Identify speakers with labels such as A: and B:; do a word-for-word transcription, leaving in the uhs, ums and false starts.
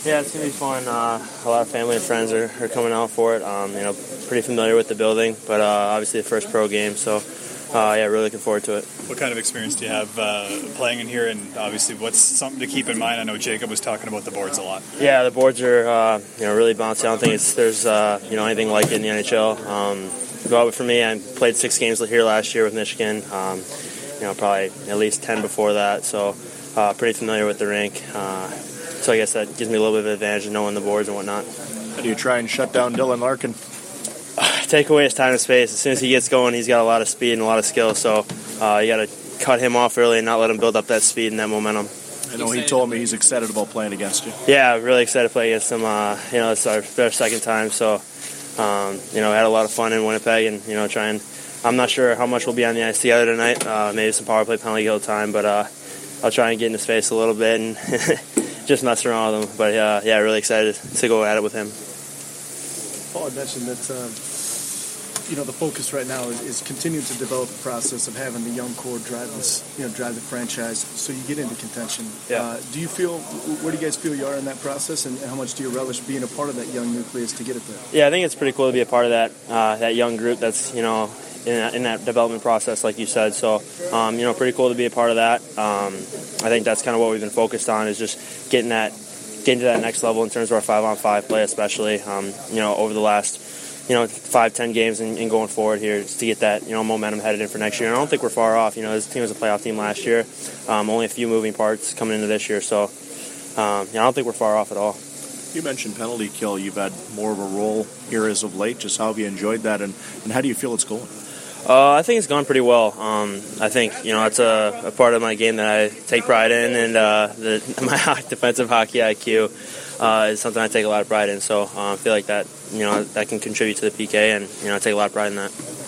A: Yeah, it's gonna be fun. Uh, a lot of family and friends are, are coming out for it. Um, you know, pretty familiar with the building, but uh, obviously the first pro game, so uh, yeah, really looking forward to it.
B: What kind of experience do you have uh, playing in here, and obviously what's something to keep in mind? I know Jacob was talking about the boards a lot.
A: Yeah, the boards are uh, you know really bouncy. I don't think it's, there's uh, you know anything like it in the N H L. Um, but for me, I played six games here last year with Michigan. Um, you know, probably at least ten before that, so uh, pretty familiar with the rink. Uh, so I guess that gives me a little bit of advantage of knowing the boards and whatnot.
C: How do you try and shut down Dylan Larkin?
A: Take away his time and space. As soon as he gets going, he's got a lot of speed and a lot of skill, so uh, you got to cut him off early and not let him build up that speed and that momentum.
C: I know he told me he's excited about playing against you.
A: Yeah, really excited to play against him. Uh, you know, it's our, our second time, so um, you know, had a lot of fun in Winnipeg, and you know, trying. I'm not sure how much we'll be on the ice together tonight. Uh, maybe some power play, penalty kill time, but uh, I'll try and get in his face a little bit and just mess around with him. But uh, yeah, really excited to go at it with him.
D: Paul had mentioned that um, you know the focus right now is, is continuing to develop the process of having the young core drive this, you know, drive the franchise, so you get into contention.
A: Yeah.
D: Uh, do you feel where do you guys feel you are in that process, and how much do you relish being a part of that young nucleus to get it there?
A: Yeah, I think it's pretty cool to be a part of that uh, that young group. That's you know in that, in that development process, like you said. So um, you know, pretty cool to be a part of that. Um, I think that's kind of what we've been focused on, is just getting that. Getting to that next level in terms of our five-on-five play, especially, um, you know, over the last, you know, five, ten games and, and going forward here, just to get that, you know, momentum headed in for next year. And I don't think we're far off. You know, this team was a playoff team last year. Um, only a few moving parts coming into this year, so um, yeah, I don't think we're far off at all.
C: You mentioned penalty kill. You've had more of a role here as of late. Just how have you enjoyed that, and, and how do you feel it's going?
A: Uh, I think it's gone pretty well. Um, I think, you know, it's a, a part of my game that I take pride in, and uh, the, my defensive hockey I Q uh, is something I take a lot of pride in. So uh, I feel like that, you know, that can contribute to the P K, and, you know, I take a lot of pride in that.